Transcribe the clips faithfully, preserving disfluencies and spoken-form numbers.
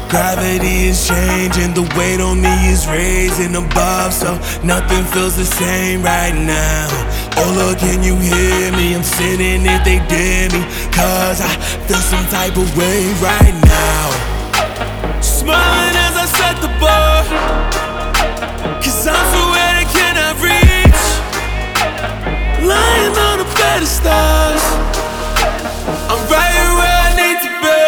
Gravity is changing, the weight on me is raising above, so nothing feels the same right now. Oh Lord, can you hear me? I'm sinning if they dare me, cause I feel some type of way right now. Smiling as I set the bar, cause I'm somewhere they cannot reach. Lying on a bed of stars, I'm right here where I need to be.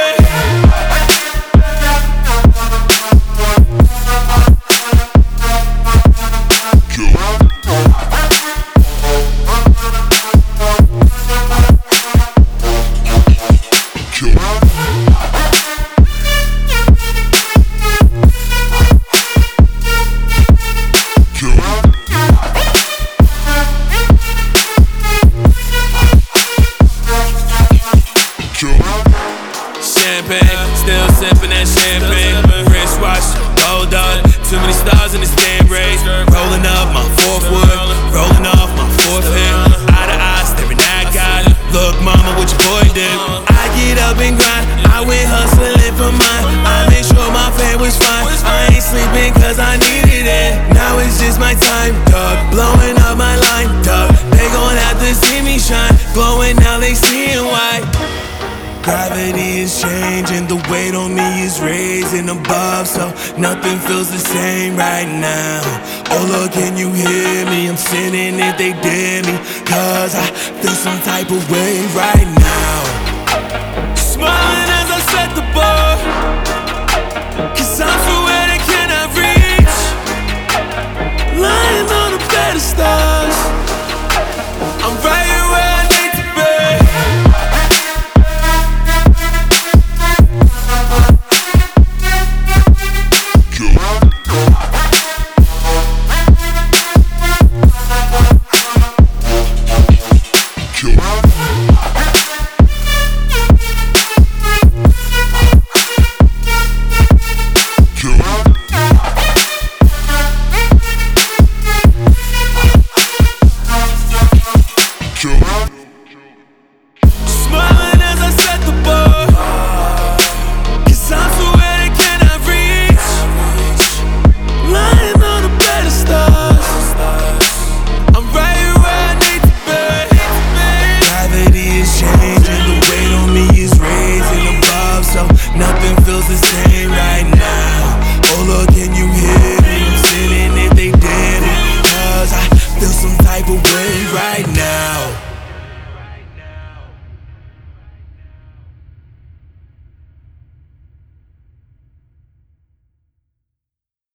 Champagne, still sipping that champagne. Wristwatch, gold dog, too many stars in this damn race. Rolling up my fourth wood, rolling off my fourth hit. Eye to eye, staring at God. Look, mama, what your boy did. I get up and grind, I went hustling for mine. I made sure my fam was fine. I ain't sleeping cause I needed it. Now it's just my time, dog. Blowing up my line, dog. They gon' have to see me shine. Glowing, now they seeing white. Gravity is changing, the weight on me is raising above, so nothing feels the same right now. Oh Lord, can you hear me? I'm sinning if they dare me, cause I feel some type of way right now. Smiling as I set the bar, cause I'm somewhere they cannot reach. Lying on a bed of stars, I'm right here where I need to be. Smiling as I set the bar, cause I'm somewhere they cannot reach. Lying on a bed of stars, I'm right here where I need to be. Gravity is changing, the weight on me is raising above, so nothing feels the same right now. Oh Lord, can you